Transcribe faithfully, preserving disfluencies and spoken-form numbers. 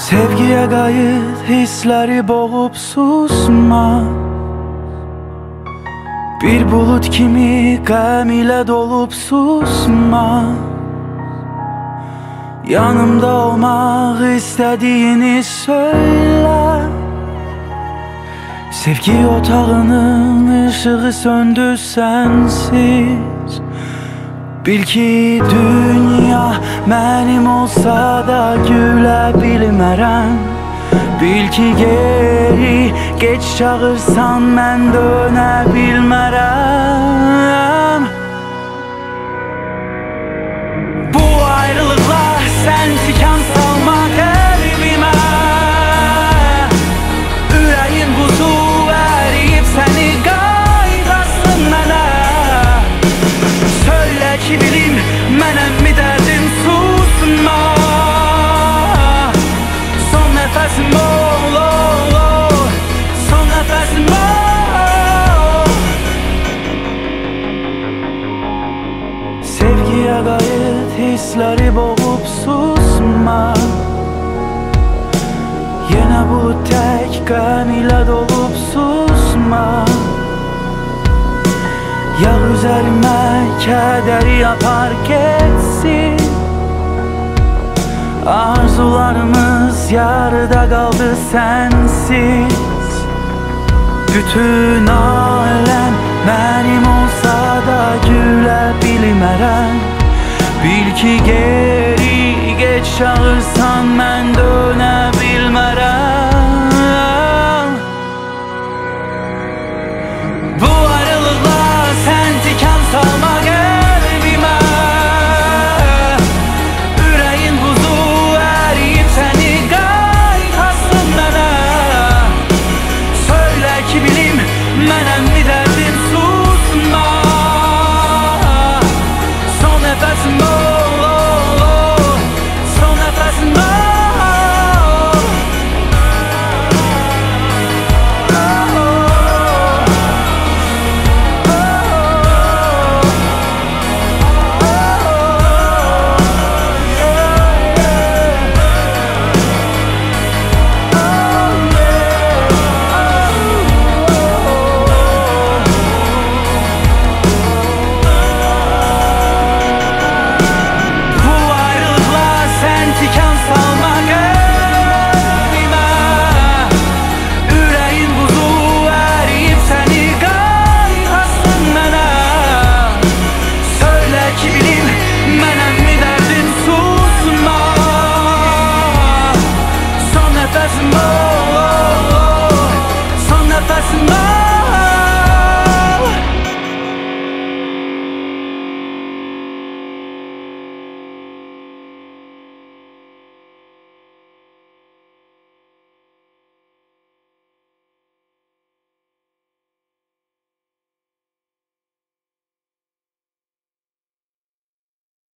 Sevgiye qayıt, hissləri boğub susma. Bir bulut kimi qəm ilə dolub susma. Yanımda olmaq istədiyini söylə. Sevgi otağının ışığı söndü sensiz. Bil ki dünya mənim olsa da gülə bilmərəm. Bil ki geri geç çağırsan mən dönə bilmərəm. Bu ayrılıqlar sən tikan salma qəlbimə. Ürəyim buzu əriyib səni qaydasın mənə. Söylə ki bilim mənəm mi dərdim susma. Son nəfəsim ol, ol, ol. Son nəfəsim ol. Sevgiyə qayıt, hissləri boğub susma. Yenə bu tək qəm ilə dolub susma. Yağ üzərimə kədəri apar getsin. Arzularımız yarıda qaldı sensiz. Bütün aləm mənim olsa da gülə bilmərəm. Bil ki geri geç çağırsan mən dönə